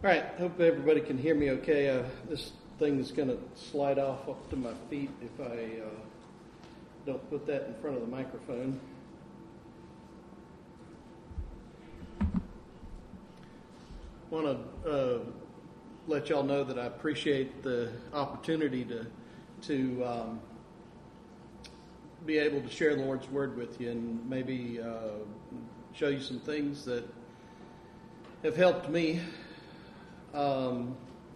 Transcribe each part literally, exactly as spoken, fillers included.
All right, hope everybody can hear me okay. Uh, this thing is going to slide off up to my feet if I uh, don't put that in front of the microphone. I want to uh, let y'all know that I appreciate the opportunity to to um, be able to share the Lord's Word with you and maybe uh, show you some things that have helped me. Um,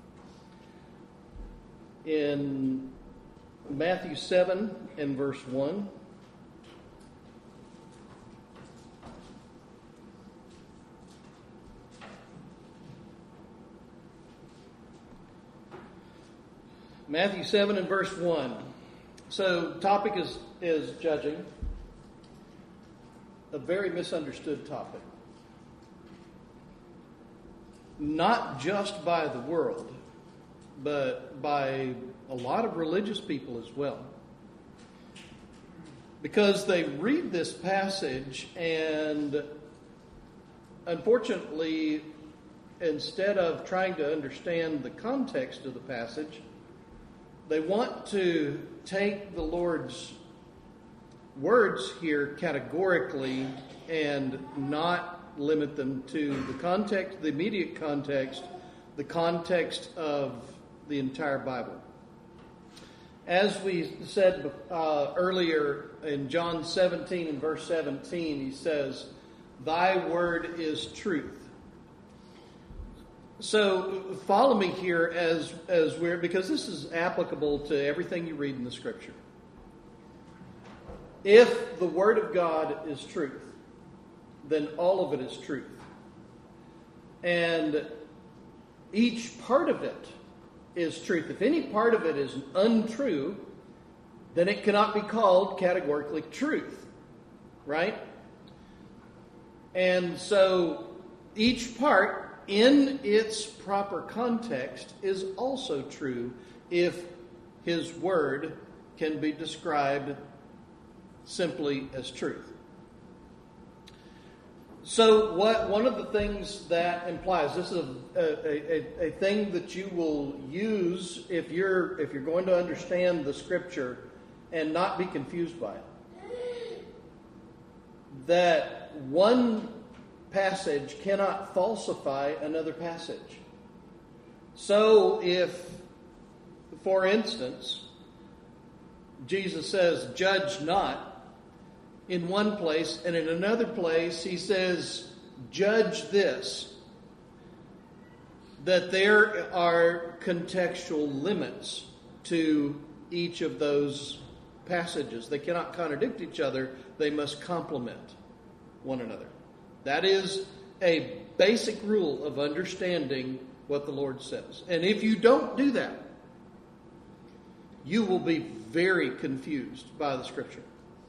in Matthew seven and verse one, Matthew seven and verse one. So, topic is, is judging. A very misunderstood topic. Not just by the world, but by a lot of religious people as well. Because they read this passage and, unfortunately, instead of trying to understand the context of the passage, they want to take the Lord's words here categorically and not limit them to the context, the immediate context, the context of the entire Bible. As we said uh, earlier in John seventeen and verse seventeen, he says, "Thy word is truth." So follow me here as as we're because this is applicable to everything you read in the Scripture. If the Word of God is truth, then all of it is truth. And each part of it is truth. If any part of it is untrue, then it cannot be called categorically truth. Right? And so each part in its proper context is also true if His Word can be described simply as truth. So, what one of the things that implies this is a, a, a, a thing that you will use if you're if you're going to understand the Scripture and not be confused by it. That one passage cannot falsify another passage. So, if, for instance, Jesus says, "Judge not," in one place, and in another place he says, "Judge this," that there are contextual limits to each of those passages. They cannot contradict each other. They must complement one another. That is a basic rule of understanding what the Lord says. And if you don't do that, you will be very confused by the Scripture.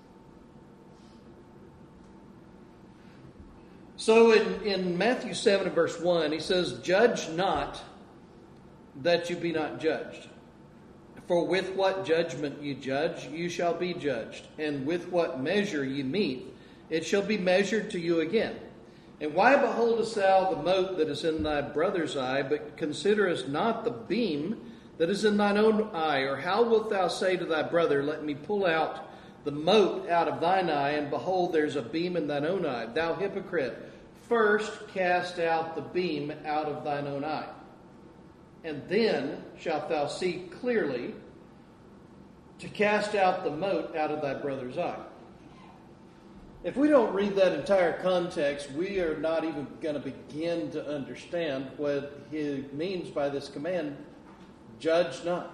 So in, in Matthew seven and verse one, he says, "Judge not that you be not judged. For with what judgment you judge, you shall be judged. And with what measure you mete, it shall be measured to you again. And why beholdest thou the mote that is in thy brother's eye, but considerest not the beam that is in thine own eye? Or how wilt thou say to thy brother, Let me pull out the mote out of thine eye, and behold, there's a beam in thine own eye? Thou hypocrite, first cast out the beam out of thine own eye, and then shalt thou see clearly to cast out the mote out of thy brother's eye." If we don't read that entire context, we are not even going to begin to understand what he means by this command, "Judge not."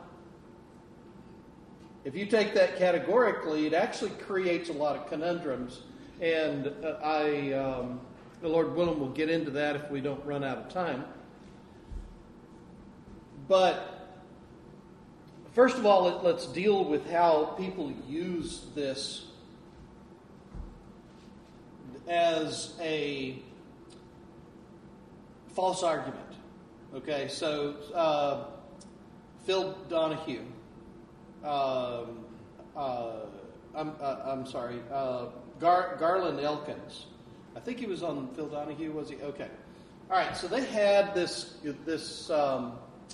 If you take that categorically, it actually creates a lot of conundrums. And uh, I, um, the Lord willing, will get into that if we don't run out of time. But first of all, let's deal with how people use this as a false argument. Okay, so uh, Phil Donahue, um, uh, I'm, uh, I'm sorry, uh, Gar- Garland Elkins. I think he was on Phil Donahue, was he? Okay. All right, so they had this this um,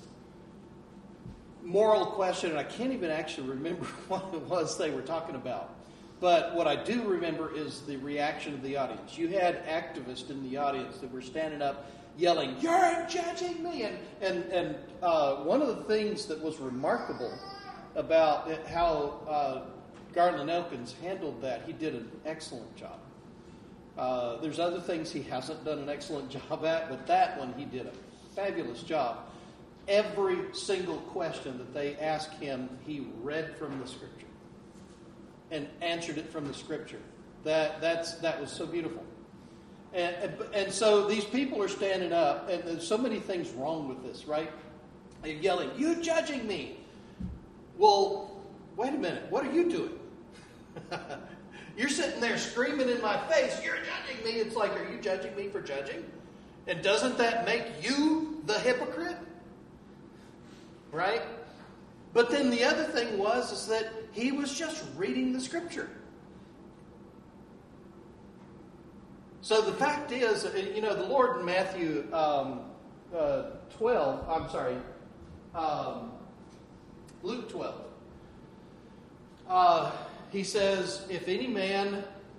moral question, and I can't even actually remember what it was they were talking about. But what I do remember is the reaction of the audience. You had activists in the audience that were standing up yelling, "You're judging me!" And, and, and uh, one of the things that was remarkable about it, how uh, Garland Elkins handled that, he did an excellent job. Uh, there's other things he hasn't done an excellent job at, but that one he did a fabulous job. Every single question that they asked him, he read from the Scripture and answered it from the Scripture. That that's that was so beautiful. And, and, and so these people are standing up, and there's so many things wrong with this, right? They're yelling, "You judging me!" Well, wait a minute. What are you doing? You're sitting there screaming in my face, "You're judging me." It's like, are you judging me for judging? And doesn't that make you the hypocrite? Right? But then the other thing was is that he was just reading the Scripture. So the fact is, you know, the Lord in Matthew um, uh, twelve, I'm sorry, um, Luke twelve, uh, he says, "If any man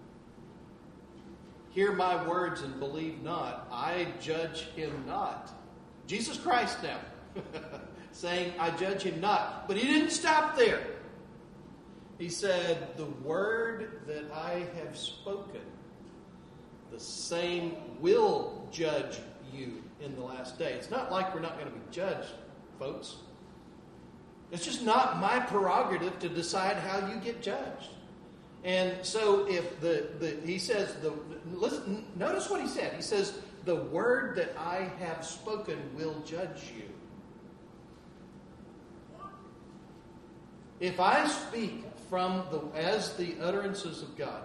hear my words and believe not, I judge him not." Jesus Christ now saying, "I judge him not." But he didn't stop there. He said, "The word that I have spoken, the same will judge you in the last day." It's not like we're not going to be judged, folks. It's just not my prerogative to decide how you get judged. And so if the, the he says, the listen, notice what he said. He says, "The word that I have spoken will judge you." If I speak from the as the utterances of God,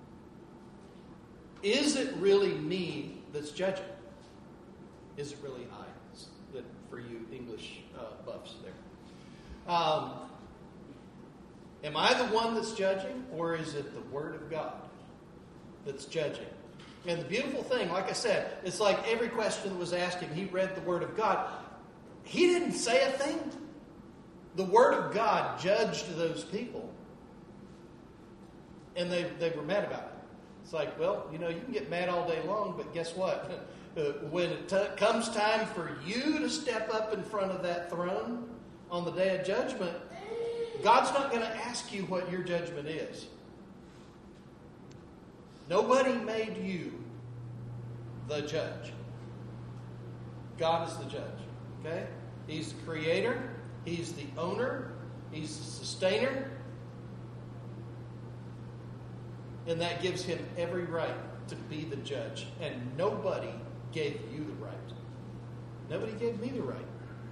is it really me that's judging? Is it really I? That for you English uh, buffs there. Um, am I the one that's judging, or is it the Word of God that's judging? And the beautiful thing, like I said, it's like every question that was asked him, he read the Word of God. He didn't say a thing. The Word of God judged those people. And they, they were mad about it. It's like, well, you know, you can get mad all day long, but guess what? When it t- comes time for you to step up in front of that throne on the day of judgment, God's not going to ask you what your judgment is. Nobody made you the judge. God is the judge. Okay? He's the creator. He's the owner. He's the sustainer. And that gives him every right to be the judge. And nobody gave you the right. Nobody gave me the right.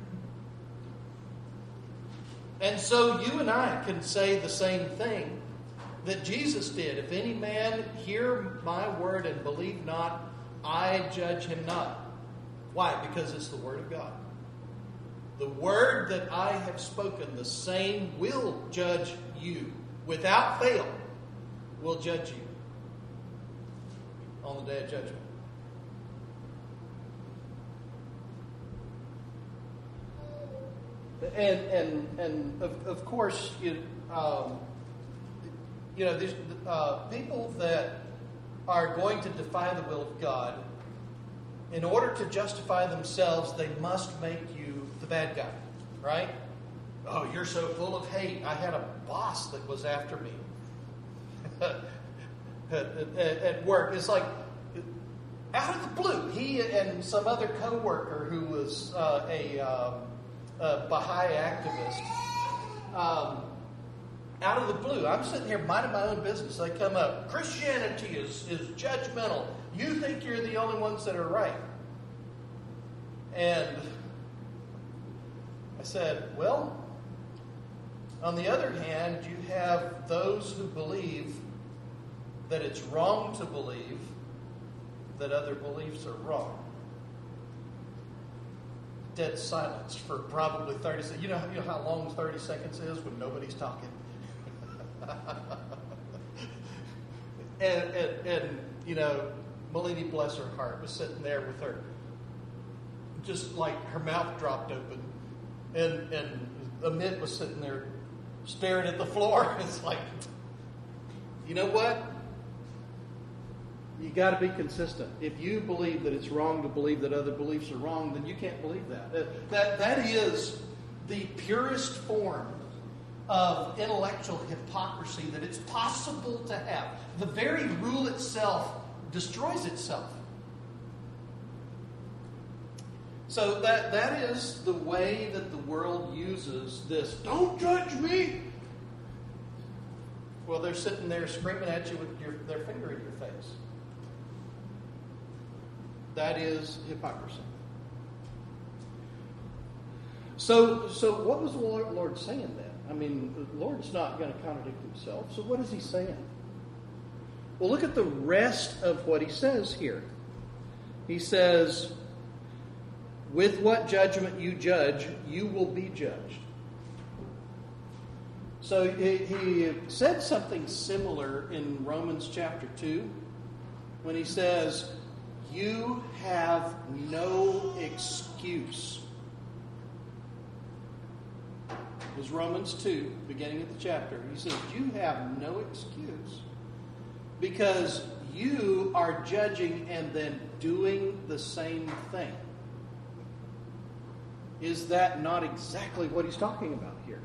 And so you and I can say the same thing that Jesus did. "If any man hear my word and believe not, I judge him not." Why? Because it's the word of God. The word that I have spoken, the same will judge you. Without fail, will judge you on the day of judgment. And and and of, of course, you um, you know, there's uh, people that are going to defy the will of God. In order to justify themselves, they must make you the bad guy, right? "Oh, you're so full of hate. I had a boss that was after me at, at, at work." It's like, out of the blue, he and some other coworker who was uh, a, um, a Baha'i activist, um, out of the blue, I'm sitting here minding my own business. They come up, "Christianity is, is judgmental. You think you're the only ones that are right." And I said, well, on the other hand, you have those who believe that it's wrong to believe that other beliefs are wrong. Dead silence for probably thirty seconds. You know, you know how long thirty seconds is when nobody's talking? and, and, and, you know, Melanie, bless her heart, was sitting there with her just like her mouth dropped open. And, and Amit was sitting there staring at the floor. It's like, you know what? You got to be consistent. If you believe that it's wrong to believe that other beliefs are wrong, then you can't believe that. That, that, that is the purest form of intellectual hypocrisy that it's possible to have. The very rule itself destroys itself. So that that is the way that the world uses this. Don't judge me. Well, they're sitting there screaming at you with your, their finger in your face. That is hypocrisy. So, so what was the Lord saying then? I mean, the Lord's not going to contradict himself. So what is he saying? Well, look at the rest of what he says here. He says, with what judgment you judge, you will be judged. So he, he said something similar in Romans chapter two when he says, you have no excuse. It was Romans two, beginning of the chapter. He says, you have no excuse because you are judging and then doing the same thing. Is that not exactly what he's talking about here?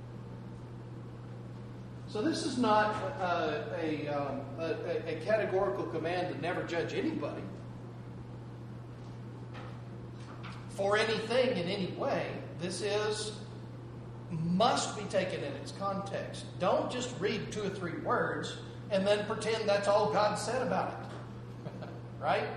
So this is not uh, a, um, a, a categorical command to never judge anybody for anything in any way. This is must be taken in its context. Don't just read two or three words and then pretend that's all God said about it. Right?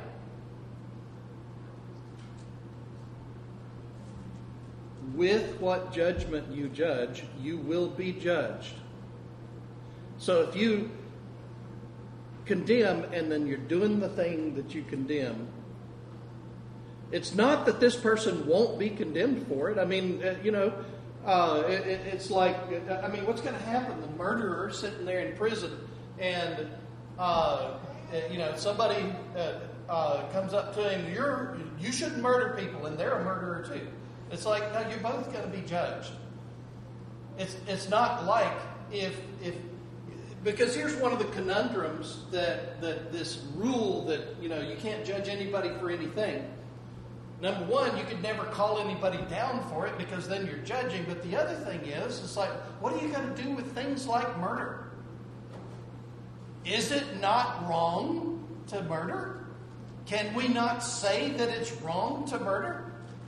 With what judgment you judge, you will be judged. So if you condemn and then you're doing the thing that you condemn, it's not that this person won't be condemned for it. I mean, uh, you know, uh, it, it's like, I mean, what's going to happen? The murderer sitting there in prison and, uh, you know, somebody uh, uh, comes up to him, you're, you shouldn't murder people, and they're a murderer too. It's like, no, you're both going to be judged. It's it's not like if if because here's one of the conundrums that that this rule that, you know, you can't judge anybody for anything. Number one, you could never call anybody down for it because then you're judging. But the other thing is, it's like, what are you going to do with things like murder? Is it not wrong to murder? Can we not say that it's wrong to murder?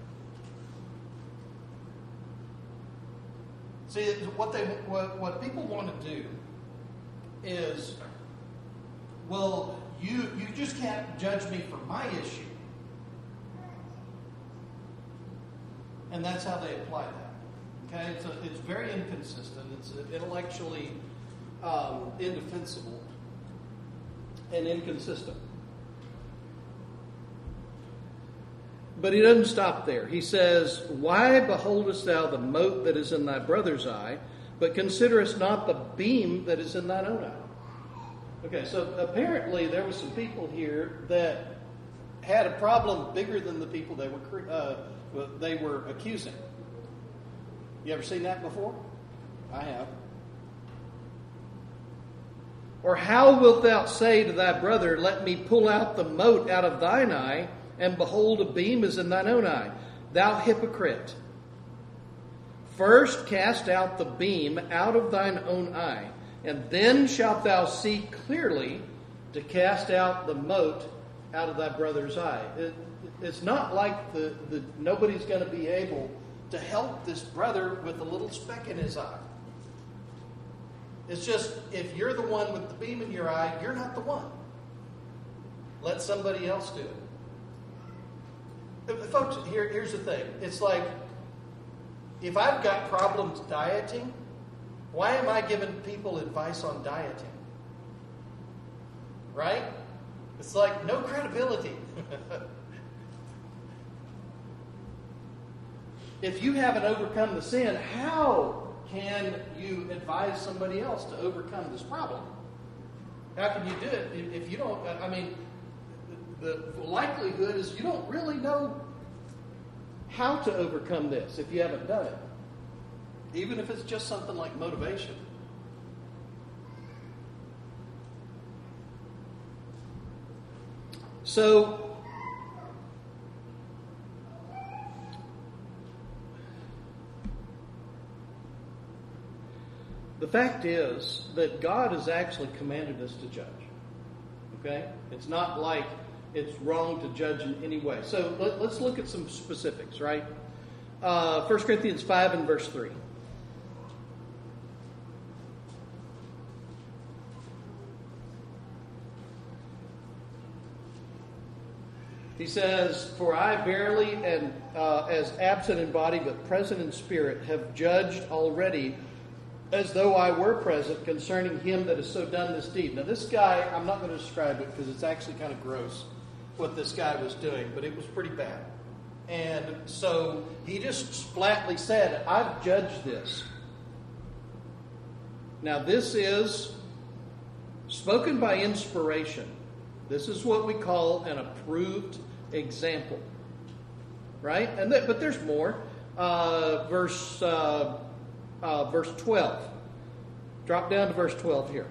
See, what they what, what people want to do is, well, you you just can't judge me for my issue. And that's how they apply that. Okay, it's, a, it's very inconsistent. It's intellectually um, indefensible and inconsistent. But he doesn't stop there. He says, why beholdest thou the mote that is in thy brother's eye, but considerest not the beam that is in thine own eye? Okay, so apparently there were some people here that had a problem bigger than the people they were uh, they were accusing. You ever seen that before? I have. Or how wilt thou say to thy brother, let me pull out the mote out of thine eye, and behold, a beam is in thine own eye? Thou hypocrite! First cast out the beam out of thine own eye, and then shalt thou see clearly to cast out the mote out of thy brother's eye. It, it's not like the, the nobody's going to be able to help this brother with a little speck in his eye. It's just, if you're the one with the beam in your eye, you're not the one. Let somebody else do it. Folks, here, here's the thing. It's like, if I've got problems dieting, why am I giving people advice on dieting? Right? It's like, no credibility. If you haven't overcome the sin, how can you advise somebody else to overcome this problem? How can you do it if you don't, I mean, the likelihood is you don't really know how to overcome this if you haven't done it. Even if it's just something like motivation. So, the fact is that God has actually commanded us to judge. Okay? It's not like it's wrong to judge in any way. So let, let's look at some specifics, right? Uh, First Corinthians five and verse three. He says, "For I verily, and uh, as absent in body but present in spirit, have judged already, as though I were present, concerning him that has so done this deed." Now this guy, I'm not going to describe it because it's actually kind of gross what this guy was doing, but it was pretty bad. And so he just flatly said, "I've judged this." Now this is spoken by inspiration. This is what we call an approved example, right? And that, but there's more. Uh, verse uh, uh, verse twelve. Drop down to verse twelve here.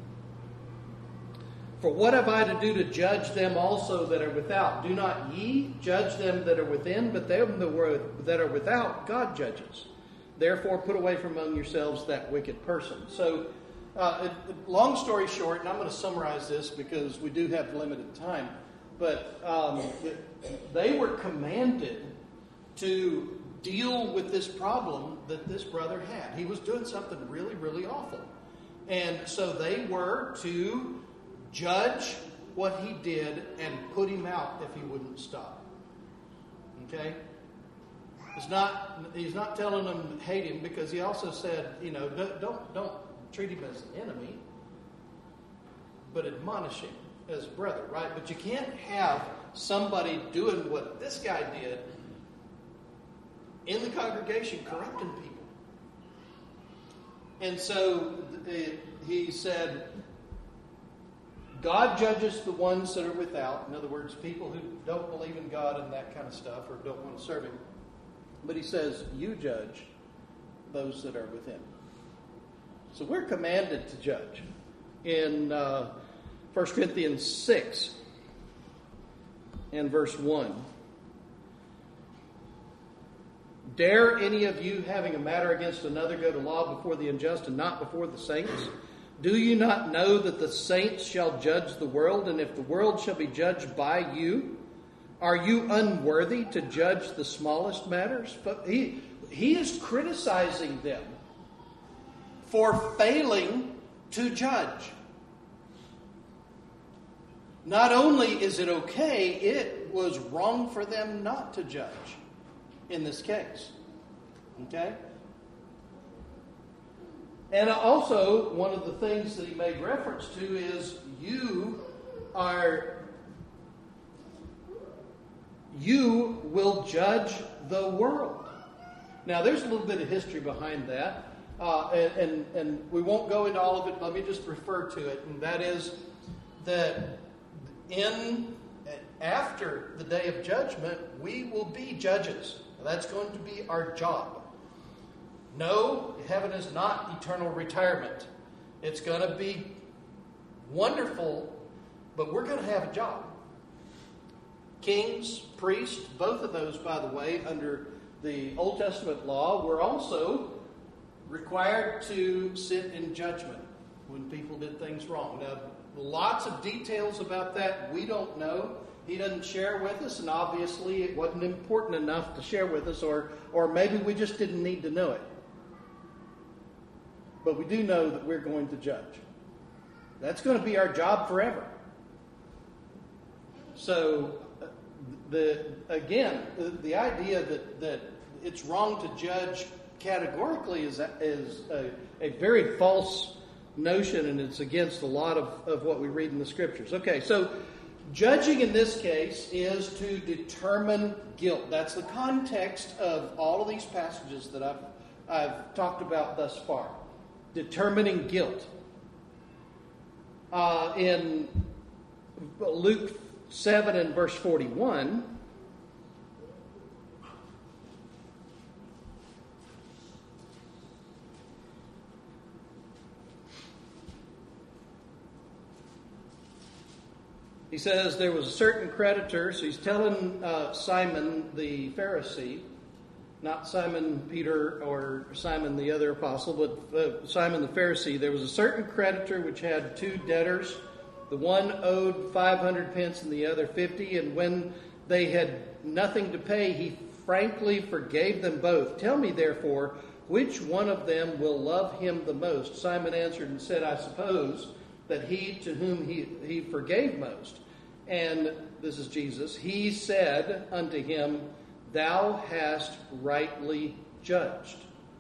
"For what have I to do to judge them also that are without? Do not ye judge them that are within, but them that are without God judges. Therefore put away from among yourselves that wicked person." So, uh, long story short, and I'm going to summarize this because we do have limited time, but um, they were commanded to deal with this problem that this brother had. He was doing something really, really awful. And so they were to judge what he did and put him out if he wouldn't stop. Okay? It's not, he's not telling them hate him, because he also said, you know, don't, don't treat him as an enemy, but admonish him as a brother, right? But you can't have somebody doing what this guy did in the congregation, corrupting people. And so he said, God judges the ones that are without. In other words, people who don't believe in God and that kind of stuff, or don't want to serve him. But he says, you judge those that are within. So we're commanded to judge. In uh, First Corinthians six and verse one. "Dare any of you, having a matter against another, go to law before the unjust and not before the saints? Do you not know that the saints shall judge the world? And if the world shall be judged by you, are you unworthy to judge the smallest matters?" But he, he is criticizing them for failing to judge. Not only is it okay, it was wrong for them not to judge in this case. Okay? And also, one of the things that he made reference to is you are, you will judge the world. Now, there's a little bit of history behind that, uh, and, and, and we won't go into all of it. Let me just refer to it, and that is that in after the day of judgment, we will be judges. That's going to be our job. No, heaven is not eternal retirement. It's going to be wonderful, but we're going to have a job. Kings, priests, both of those, by the way, under the Old Testament law, were also required to sit in judgment when people did things wrong. Now, lots of details about that we don't know. He doesn't share with us, and obviously it wasn't important enough to share with us, or, or maybe we just didn't need to know it. But we do know that we're going to judge. That's going to be our job forever. So, the again, the, the idea that, that it's wrong to judge categorically is, is a, a very false notion, and it's against a lot of, of what we read in the Scriptures. Okay, so judging in this case is to determine guilt. That's the context of all of these passages that I've, I've talked about thus far. Determining guilt. Uh, in Luke seven and verse forty-one, He says there was a certain creditor, so he's telling uh, Simon the Pharisee, not Simon Peter or Simon the other apostle, but uh, Simon the Pharisee. There was a certain creditor which had two debtors. The one owed five hundred pence and the other fifty, and when they had nothing to pay, he frankly forgave them both. Tell me, therefore, which one of them will love him the most? Simon answered and said, I suppose that he to whom he, he forgave most. And this is Jesus. He said unto him, Thou hast rightly judged.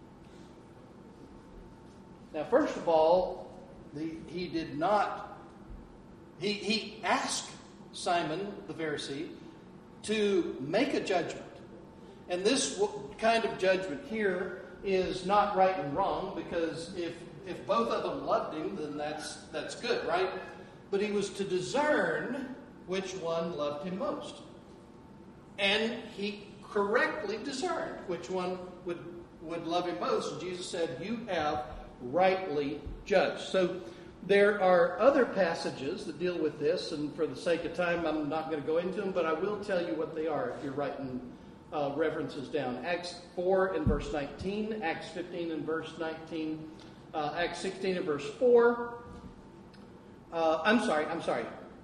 Now, first of all, the, he did not, he, he asked Simon the Pharisee to make a judgment. And this kind of judgment here is not right and wrong, because if if both of them loved him, then that's that's good, right? But he was to discern which one loved him most. And he correctly discerned which one would, would love him most. And Jesus said, You have rightly judged. So there are other passages that deal with this, and for the sake of time, I'm not going to go into them, but I will tell you what they are if you're writing uh, references down. Acts four and verse nineteen, Acts fifteen and verse nineteen, uh, Acts sixteen and verse four. Uh, I'm sorry, I'm sorry.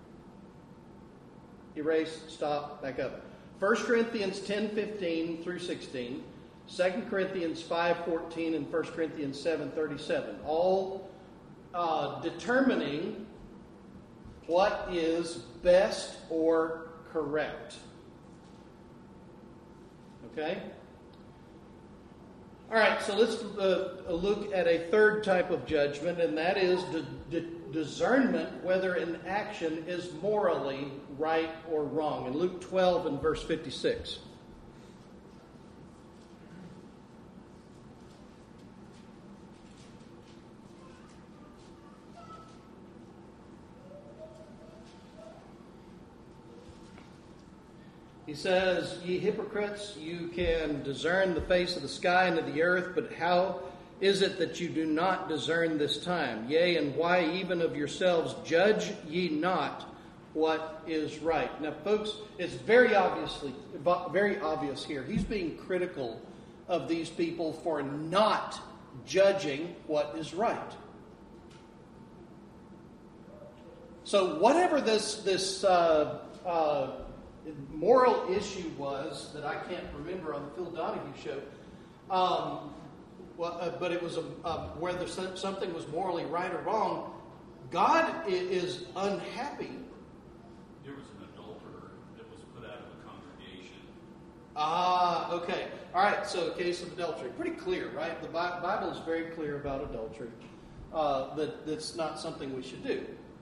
Erase, stop, back up. First Corinthians ten fifteen through sixteen, Second Corinthians five fourteen, and First Corinthians seven thirty-seven. All uh, determining what is best or correct. Okay? All right, so let's uh, look at a third type of judgment, and that is the, the discernment whether an action is morally right or wrong. In Luke twelve and verse fifty-six. He says, Ye hypocrites, you can discern the face of the sky and of the earth, but how is it that you do not discern this time? Yea, and why even of yourselves judge ye not what is right? Now, folks, it's very obviously very obvious here. He's being critical of these people for not judging what is right. So whatever this this uh, uh, moral issue was that I can't remember on the Phil Donahue show, um, well, uh, but it was a, uh, whether something was morally right or wrong, God is unhappy. There was an adulterer that was put out of the congregation. Ah, okay. All right, so a case of adultery. Pretty clear, right? The Bible is very clear about adultery. Uh, that that's not something we should do.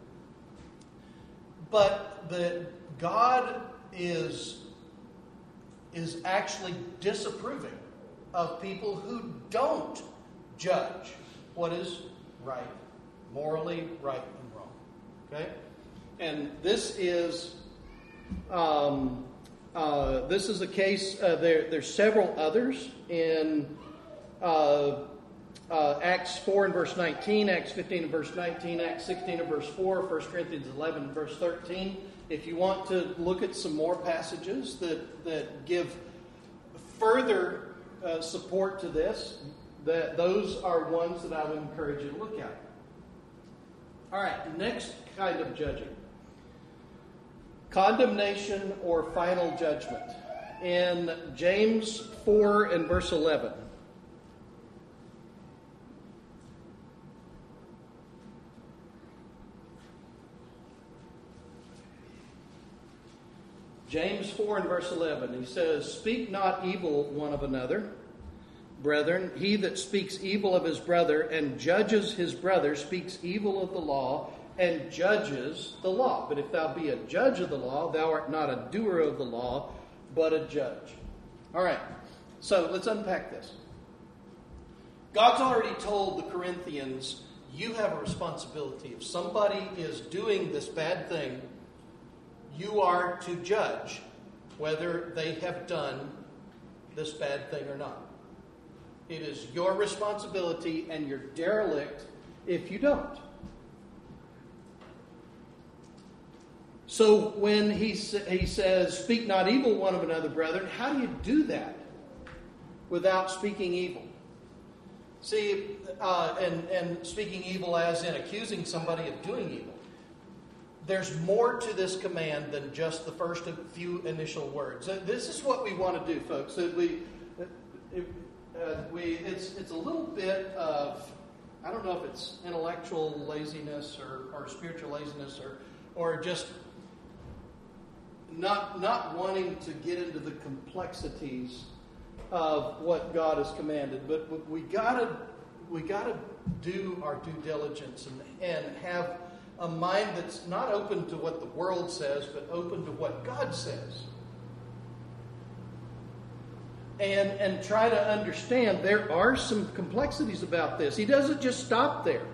But the God is is actually disapproving of people who don't judge what is right, morally right and wrong. Okay, and this is um, uh, this is a case. Uh, there, there's several others in uh, uh, Acts four and verse nineteen, Acts fifteen and verse nineteen, Acts sixteen and verse four, First Corinthians eleven and verse thirteen. If you want to look at some more passages that, that give further uh, support to this, that those are ones that I would encourage you to look at. All right, next kind of judging. Condemnation or final judgment. In James four and verse eleven. James four and verse eleven, he says, Speak not evil one of another, brethren. He that speaks evil of his brother and judges his brother speaks evil of the law and judges the law. But if thou be a judge of the law, thou art not a doer of the law, but a judge. All right, so let's unpack this. God's already told the Corinthians, you have a responsibility. If somebody is doing this bad thing, you are to judge whether they have done this bad thing or not. It is your responsibility, and you're derelict if you don't. So when he, he says, speak not evil one of another, brethren, how do you do that without speaking evil? See, uh, and, and speaking evil as in accusing somebody of doing evil. There's more to this command than just the first few initial words. This is what we want to do, folks. That we, uh, we, it's, it's a little bit of, I don't know if it's intellectual laziness or, or spiritual laziness or, or just not, not wanting to get into the complexities of what God has commanded. But we gotta, we gotta do our due diligence and, and have a mind that's not open to what the world says, but open to what God says. And, and try to understand there are some complexities about this. He doesn't just stop there.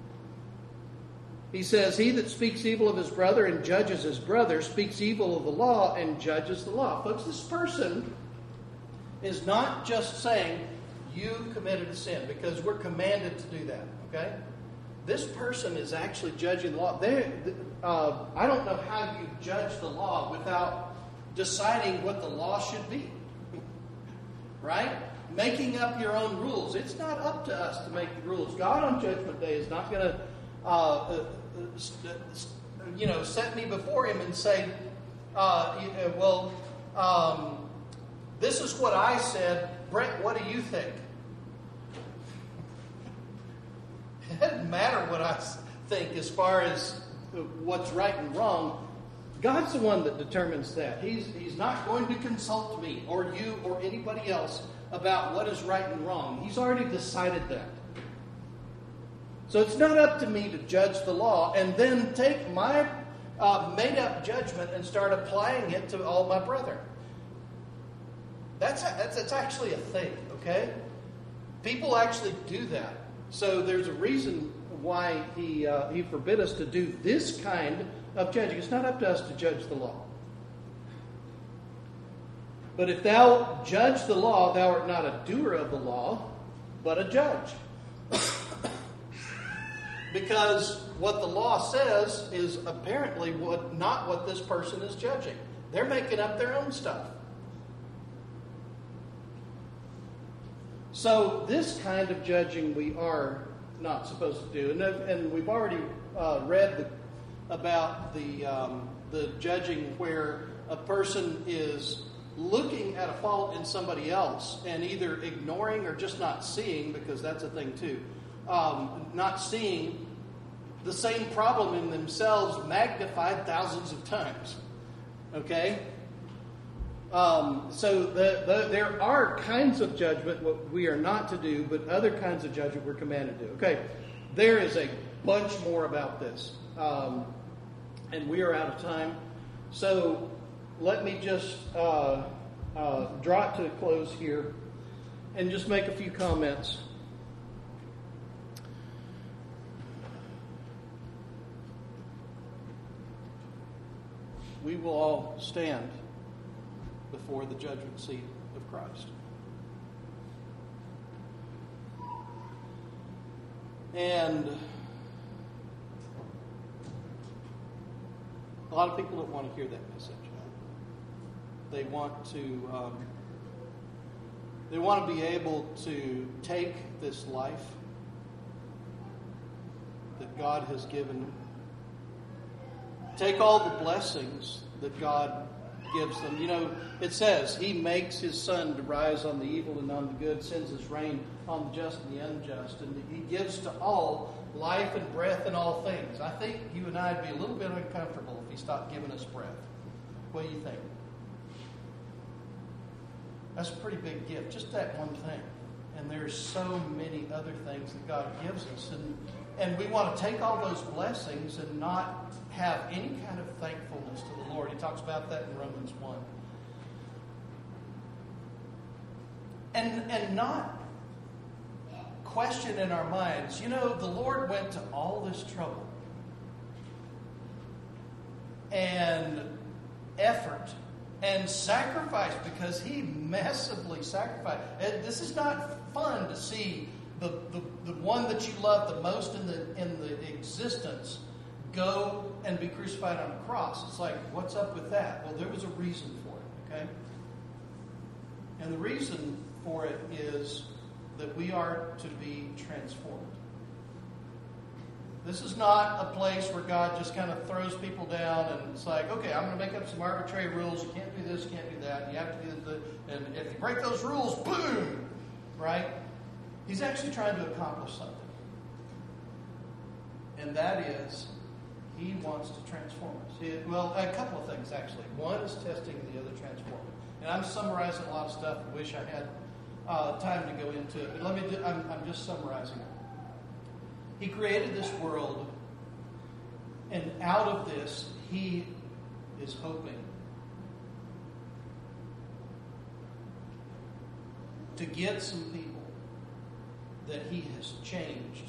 He says, he that speaks evil of his brother and judges his brother speaks evil of the law and judges the law. Folks, this person is not just saying, you committed a sin, because we're commanded to do that, okay? This person is actually judging the law. They, uh, I don't know how you judge the law without deciding what the law should be. Right? Making up your own rules. It's not up to us to make the rules. God on Judgment Day is not going to, uh, uh, you know, set me before Him and say, uh, well, um, this is what I said. Brent, what do you think? It doesn't matter what I think as far as what's right and wrong. God's the one that determines that. He's, he's not going to consult me or you or anybody else about what is right and wrong. He's already decided that. So it's not up to me to judge the law and then take my uh, made-up judgment and start applying it to all my brethren. That's, that's, that's actually a thing, okay? People actually do that. So there's a reason why he, uh, he forbid us to do this kind of judging. It's not up to us to judge the law. But if thou judge the law, thou art not a doer of the law, but a judge. Because what the law says is apparently what, not what this person is judging. They're making up their own stuff. So this kind of judging we are not supposed to do. And, and we've already uh, read the about the um, the judging where a person is looking at a fault in somebody else and either ignoring or just not seeing, because that's a thing too, um, not seeing the same problem in themselves magnified thousands of times. Okay? Um, so the, the, there are kinds of judgment what we are not to do, but other kinds of judgment we're commanded to do. Okay, there is a bunch more about this. Um, and we are out of time. So let me just uh, uh, draw it to a close here and just make a few comments. We will all stand before the judgment seat of Christ. And a lot of people don't want to hear that message. They want to um, they want to be able to take this life that God has given, take all the blessings that God gives them. You know, it says He makes His sun to rise on the evil and on the good, sends His rain on the just and the unjust, and He gives to all life and breath and all things. I think you and I would be a little bit uncomfortable if He stopped giving us breath. What do you think? That's a pretty big gift, just that one thing. And there's so many other things that God gives us. And, and we want to take all those blessings and not have any kind of thankfulness to the Lord. He talks about that in Romans one. And, and not question in our minds, you know, the Lord went to all this trouble and effort and sacrifice, because He massively sacrificed. And this is not fun to see the, the, the one that you love the most in the in the existence go and be crucified on a cross. It's like, what's up with that? Well, there was a reason for it, okay? And the reason for it is that we are to be transformed. This is not a place where God just kind of throws people down and it's like, okay, I'm going to make up some arbitrary rules. You can't do this, you can't do that. You have to do the, and if you break those rules, boom, right? He's actually trying to accomplish something. And that is, he wants to transform us. He, well, a couple of things, actually. One is testing, the other transforming. And I'm summarizing a lot of stuff. I wish I had uh, time to go into it. But let me do, I'm, I'm just summarizing it. He created this world, and out of this, he is hoping to get some people that he has changed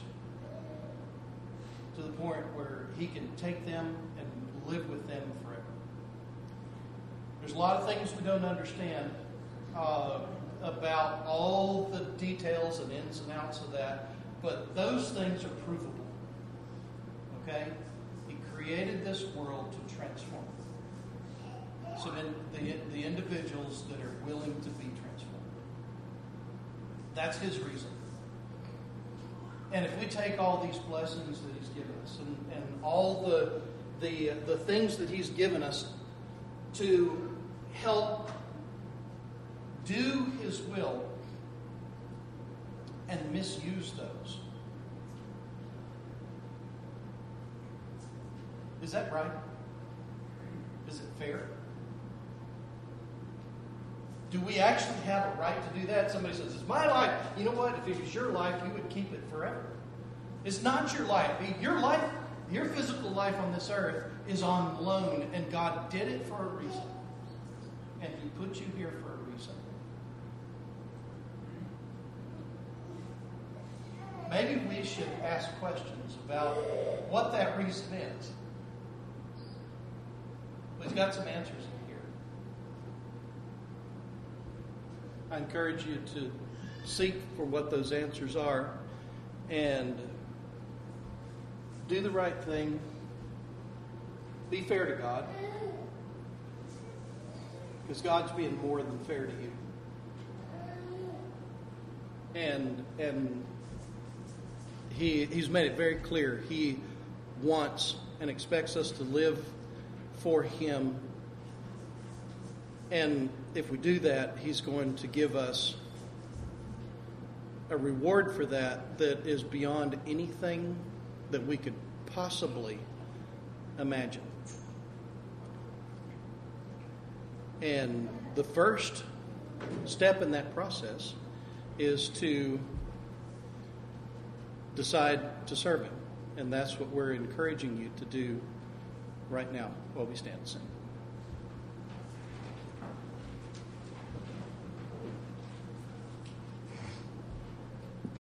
to the point where he can take them and live with them forever. There's a lot of things we don't understand uh, about all the details and ins and outs of that, but those things are provable. Okay? He created this world to transform. So then the, the individuals that are willing to be transformed. That's his reason. And if we take all these blessings that he's given us and, and all the, the, the things that he's given us to help do his will and misuse those, is that right? Is it fair? Do we actually have a right to do that? Somebody says, it's my life. You know what? If it was your life, you would keep it forever. It's not your life. Your life, your physical life on this earth is on loan, and God did it for a reason. And he put you here for a reason. Maybe we should ask questions about what that reason is. But he's got some answers in here. I encourage you to seek for what those answers are and do the right thing. Be fair to God. Because God's being more than fair to you. And and he he's made it very clear. He wants and expects us to live for him. And if we do that, he's going to give us a reward for that that is beyond anything that we could possibly imagine. And the first step in that process is to decide to serve him. And that's what we're encouraging you to do right now while we stand and sing.